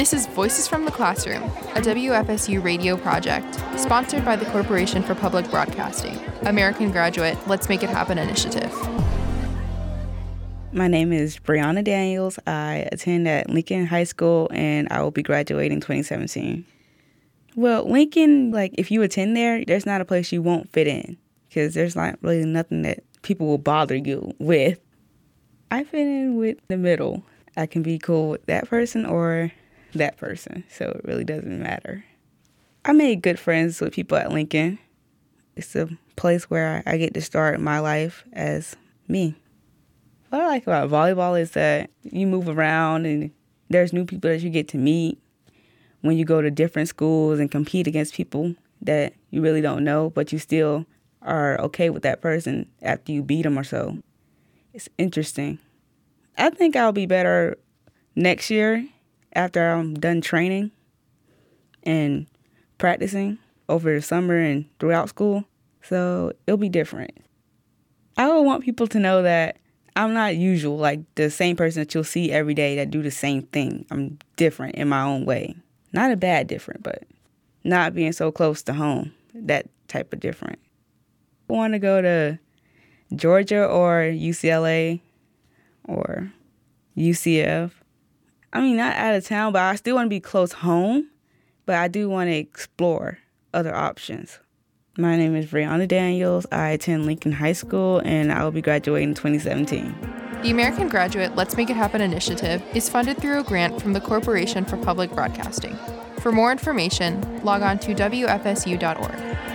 This is Voices from the Classroom, a WFSU radio project sponsored by the Corporation for Public Broadcasting, American Graduate Let's Make It Happen initiative. My name is Brianna Daniels. I attend at Lincoln High School, and I will be graduating 2017. Well, Lincoln, if you attend there, there's not a place you won't fit in because there's not really nothing that people will bother you with. I fit in with the middle. I can be cool with that person or that person, so it really doesn't matter. I made good friends with people at Lincoln. It's a place where I get to start my life as me. What I like about volleyball is that you move around and there's new people that you get to meet when you go to different schools and compete against people that you really don't know, but you still are okay with that person after you beat them or so. It's interesting. I think I'll be better next year after I'm done training and practicing over the summer and throughout school. So it'll be different. I would want people to know that I'm not usual, like the same person that you'll see every day that do the same thing. I'm different in my own way. Not a bad different, but not being so close to home, that type of different. I want to go to Georgia or UCLA or UCF. I mean, not out of town, but I still want to be close home, but I do want to explore other options. My name is Brianna Daniels. I attend Lincoln High School, and I will be graduating in 2017. The American Graduate Let's Make It Happen initiative is funded through a grant from the Corporation for Public Broadcasting. For more information, log on to WFSU.org.